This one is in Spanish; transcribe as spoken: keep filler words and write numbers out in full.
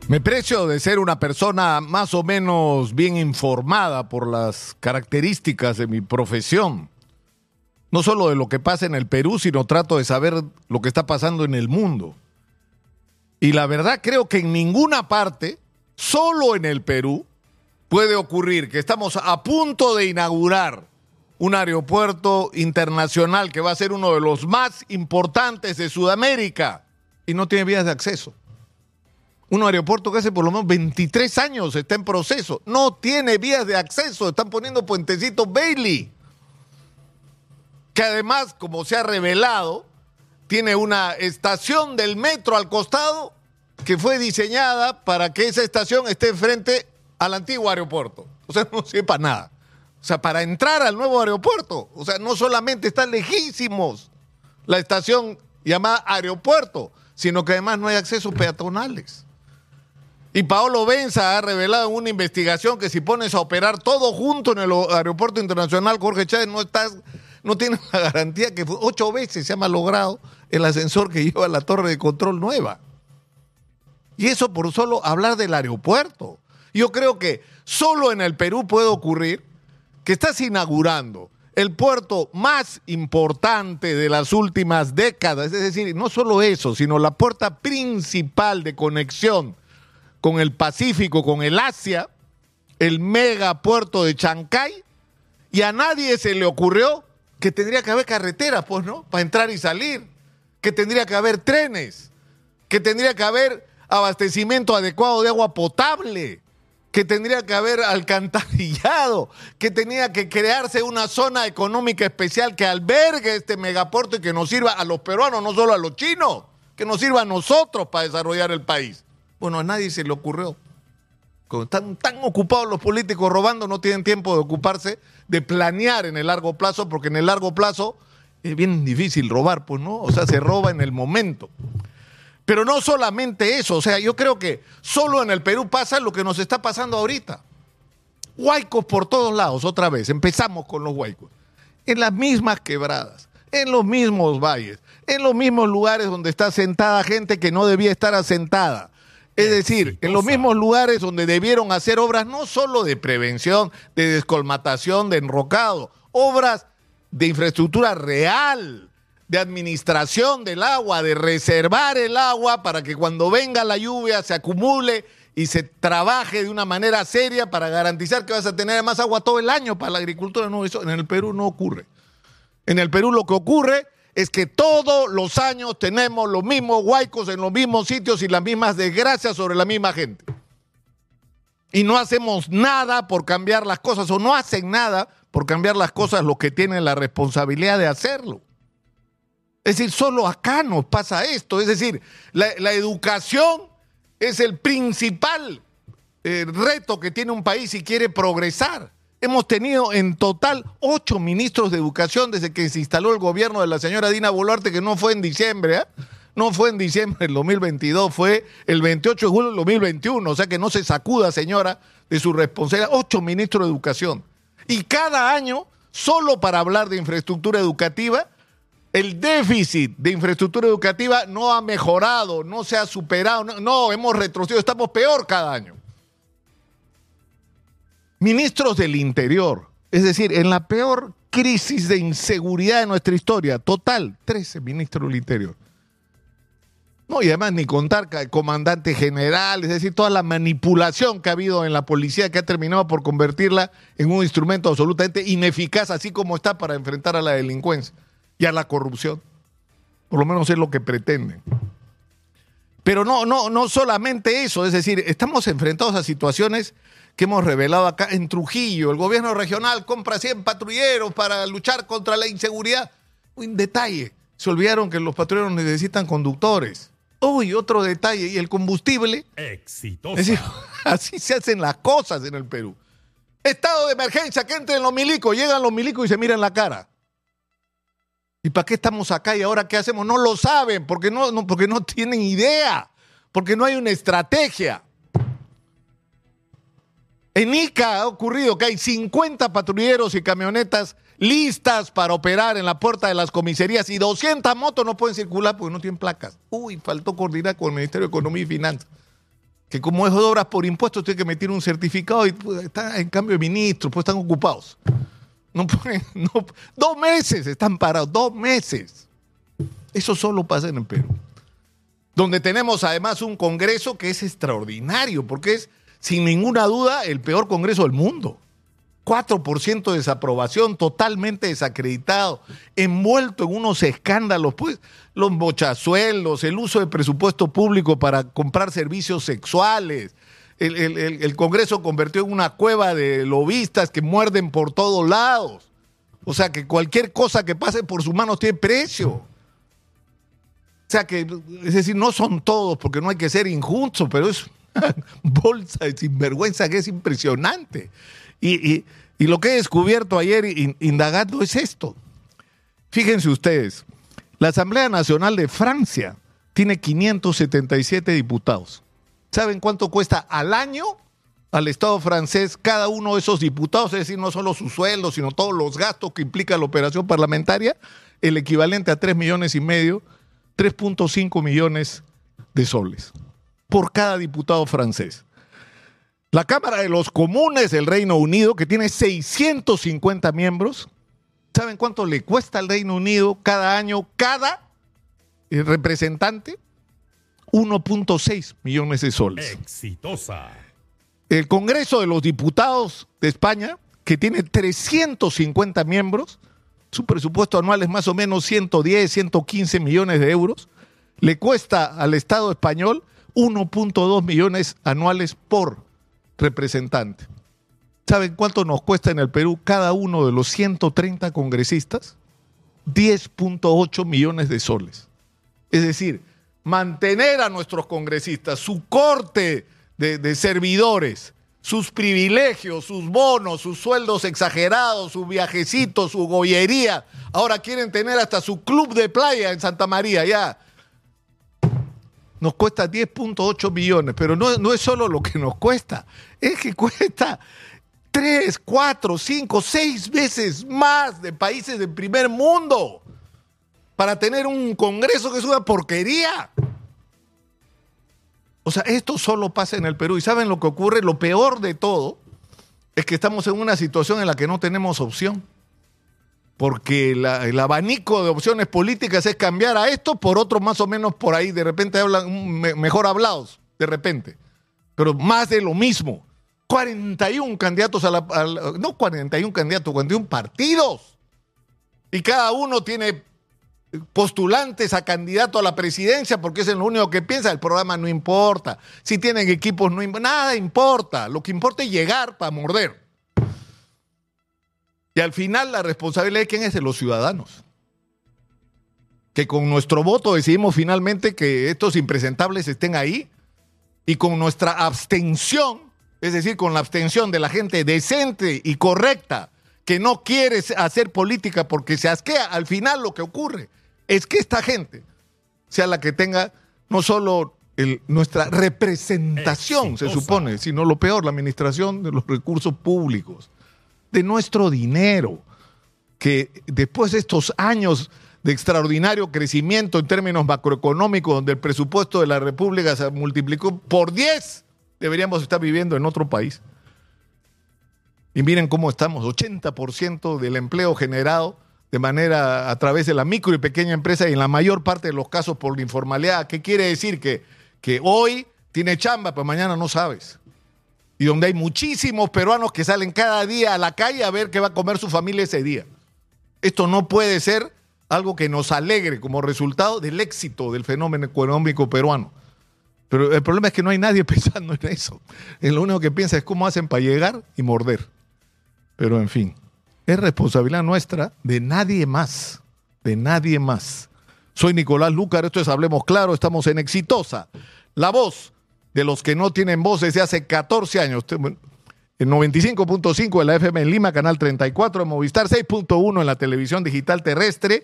Me precio de ser una persona más o menos bien informada por las características de mi profesión. No solo de lo que pasa en el Perú, sino trato de saber lo que está pasando en el mundo. Y la verdad creo que en ninguna parte, solo en el Perú, puede ocurrir que estamos a punto de inaugurar un aeropuerto internacional que va a ser uno de los más importantes de Sudamérica y no tiene vías de acceso. Un aeropuerto que hace por lo menos veintitrés años está en proceso. No tiene vías de acceso. Están poniendo puentecitos Bailey. Que además, como se ha revelado, tiene una estación del metro al costado que fue diseñada para que esa estación esté frente al antiguo aeropuerto. O sea, no sirve para nada. O sea, para entrar al nuevo aeropuerto. O sea, no solamente están lejísimos la estación llamada aeropuerto, sino que además no hay accesos peatonales. Y Paolo Benza ha revelado en una investigación que si pones a operar todo junto en el aeropuerto internacional Jorge Chávez, no estás, no tienes la garantía que ocho veces se ha malogrado el ascensor que lleva a la torre de control nueva. Y eso por solo hablar del aeropuerto. Yo creo que solo en el Perú puede ocurrir que estás inaugurando el puerto más importante de las últimas décadas. Es decir, no solo eso, sino la puerta principal de conexión con el Pacífico, con el Asia, el megapuerto de Chancay, y a nadie se le ocurrió que tendría que haber carreteras, pues, ¿no? Para entrar y salir, que tendría que haber trenes, que tendría que haber abastecimiento adecuado de agua potable, que tendría que haber alcantarillado, que tenía que crearse una zona económica especial que albergue este megapuerto y que nos sirva a los peruanos, no solo a los chinos, que nos sirva a nosotros para desarrollar el país. Bueno, a nadie se le ocurrió. Cuando están tan ocupados los políticos robando, no tienen tiempo de ocuparse de planear en el largo plazo, porque en el largo plazo es bien difícil robar, pues, ¿no? O sea, se roba en el momento. Pero no solamente eso, o sea, yo creo que solo en el Perú pasa lo que nos está pasando ahorita. Huaicos por todos lados, otra vez, empezamos con los huaicos. En las mismas quebradas, en los mismos valles, en los mismos lugares donde está sentada gente que no debía estar asentada. Es decir, en los mismos lugares donde debieron hacer obras no solo de prevención, de descolmatación, de enrocado, obras de infraestructura real, de administración del agua, de reservar el agua para que cuando venga la lluvia se acumule y se trabaje de una manera seria para garantizar que vas a tener más agua todo el año para la agricultura. No, eso en el Perú no ocurre. En el Perú lo que ocurre es que todos los años tenemos los mismos huaicos en los mismos sitios y las mismas desgracias sobre la misma gente. Y no hacemos nada por cambiar las cosas, o no hacen nada por cambiar las cosas los que tienen la responsabilidad de hacerlo. Es decir, solo acá nos pasa esto. Es decir, la, la educación es el principal eh, reto que tiene un país si quiere progresar. Hemos tenido en total ocho ministros de educación desde que se instaló el gobierno de la señora Dina Boluarte, que no fue en diciembre, ¿eh? No fue en diciembre del dos mil veintidós, fue el veintiocho de julio del dos mil veintiuno, o sea que no se sacuda, señora, de su responsabilidad. Ocho ministros de educación. Y cada año, solo para hablar de infraestructura educativa, el déficit de infraestructura educativa no ha mejorado, no se ha superado, no, no hemos retrocedido, estamos peor cada año. Ministros del Interior, es decir, en la peor crisis de inseguridad de nuestra historia, total, trece ministros del Interior. No, y además ni contar el comandante general, es decir, toda la manipulación que ha habido en la policía que ha terminado por convertirla en un instrumento absolutamente ineficaz, así como está para enfrentar a la delincuencia y a la corrupción. Por lo menos es lo que pretenden. Pero no, no, no solamente eso, es decir, estamos enfrentados a situaciones que hemos revelado acá en Trujillo. El gobierno regional compra cien patrulleros para luchar contra la inseguridad. Un detalle, se olvidaron que los patrulleros necesitan conductores. Uy, otro detalle, y el combustible. Exitosa. Es decir, así se hacen las cosas en el Perú. Estado de emergencia, que entren los milicos, llegan los milicos y se miran la cara. ¿Y para qué estamos acá y ahora qué hacemos? No lo saben, porque no, no, porque no tienen idea, porque no hay una estrategia. En Ica ha ocurrido que hay cincuenta patrulleros y camionetas listas para operar en la puerta de las comisarías y doscientas motos no pueden circular porque no tienen placas. Uy, faltó coordinar con el Ministerio de Economía y Finanzas. que como es de obras por impuestos tiene que meter un certificado y pues, está en cambio de ministros, pues están ocupados. No pueden, no, dos meses están parados, dos meses. Eso solo pasa en el Perú. Donde tenemos además un Congreso que es extraordinario, porque es, sin ninguna duda, el peor Congreso del mundo. cuatro por ciento de desaprobación, totalmente desacreditado, envuelto en unos escándalos, pues, los bochazuelos, el uso de presupuesto público para comprar servicios sexuales. El, el, el, el Congreso convirtió en una cueva de lobistas que muerden por todos lados. O sea, que cualquier cosa que pase por sus manos tiene precio. O sea, que, es decir, no son todos, porque no hay que ser injusto, pero es una bolsa de sinvergüenza que es impresionante. Y, y, y lo que he descubierto ayer indagando es esto. Fíjense ustedes, la Asamblea Nacional de Francia tiene quinientos setenta y siete diputados. ¿Saben cuánto cuesta al año al Estado francés cada uno de esos diputados? Es decir, no solo sus sueldos, sino todos los gastos que implica la operación parlamentaria, el equivalente a tres millones y medio, tres punto cinco millones de soles por cada diputado francés. La Cámara de los Comunes del Reino Unido, que tiene seiscientos cincuenta miembros, ¿saben cuánto le cuesta al Reino Unido cada año, cada representante? uno punto seis millones de soles. Exitosa. El Congreso de los Diputados de España, que tiene trescientos cincuenta miembros, su presupuesto anual es más o menos ciento diez, ciento quince millones de euros, le cuesta al Estado español uno punto dos millones anuales por representante. ¿Saben cuánto nos cuesta en el Perú cada uno de los ciento treinta congresistas? diez punto ocho millones de soles. Es decir, mantener a nuestros congresistas, su corte de, de servidores, sus privilegios, sus bonos, sus sueldos exagerados, sus viajecitos, su gollería. Ahora quieren tener hasta su club de playa en Santa María, ya. Nos cuesta diez punto ocho millones, pero no, no es solo lo que nos cuesta, es que cuesta tres, cuatro, cinco, seis veces más de países del primer mundo para tener un Congreso que es una porquería. O sea, esto solo pasa en el Perú. ¿Y saben lo que ocurre? Lo peor de todo es que estamos en una situación en la que no tenemos opción. Porque la, el abanico de opciones políticas es cambiar a esto por otro más o menos por ahí. De repente hablan me, mejor hablados, de repente. Pero más de lo mismo. cuarenta y uno candidatos a la... A la no cuarenta y uno candidatos, cuarenta y uno partidos. Y cada uno tiene postulantes a candidato a la presidencia porque es lo único que piensa. El programa no importa. Si tienen equipos, no importa. Nada importa. Lo que importa es llegar para morder. Y al final la responsabilidad de quién es de los ciudadanos. Que con nuestro voto decidimos finalmente que estos impresentables estén ahí y con nuestra abstención, es decir, con la abstención de la gente decente y correcta que no quiere hacer política porque se asquea, al final lo que ocurre es que esta gente sea la que tenga no solo el, nuestra representación, Exitosa. Se supone, sino lo peor, la administración de los recursos públicos, de nuestro dinero, que después de estos años de extraordinario crecimiento en términos macroeconómicos, donde el presupuesto de la República se multiplicó por diez, deberíamos estar viviendo en otro país. Y miren cómo estamos, ochenta por ciento del empleo generado de manera a través de la micro y pequeña empresa y en la mayor parte de los casos por la informalidad. ¿Qué quiere decir? Que, que hoy tiene chamba, pero mañana no sabes. Y donde hay muchísimos peruanos que salen cada día a la calle a ver qué va a comer su familia ese día. Esto no puede ser algo que nos alegre como resultado del éxito del fenómeno económico peruano. Pero el problema es que no hay nadie pensando en eso. Lo único que piensa es cómo hacen para llegar y morder. Pero en fin, es responsabilidad nuestra, de nadie más, de nadie más. Soy Nicolás Lúcar, esto es Hablemos Claro, estamos en Exitosa, la voz de los que no tienen voz desde hace catorce años. En noventa y cinco punto cinco de la F M en Lima, canal treinta y cuatro en Movistar, seis punto uno en la televisión digital terrestre